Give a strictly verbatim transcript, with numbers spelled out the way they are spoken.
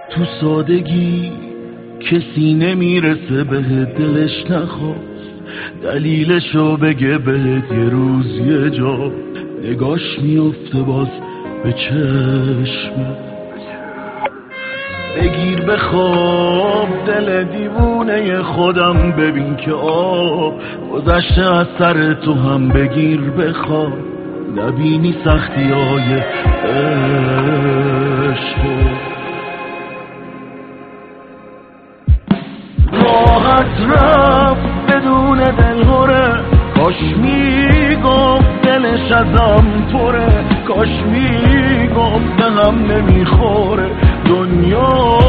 تو سادگی کسی نمیرسه بهت، دلش نخواست دلیلشو بگه بهت، یه روز یه جا نگاش میفته باز به چشمه. بگیر بخواب دل دیوونه خودم، ببین که آب گذشته از سر تو هم. بگیر بخواب نبینی سختی های عشق. راحت رفت بدون دلهوره، کاش میگفت دلش ازم پره، کاش میگفت به هم نمیخوره دنیا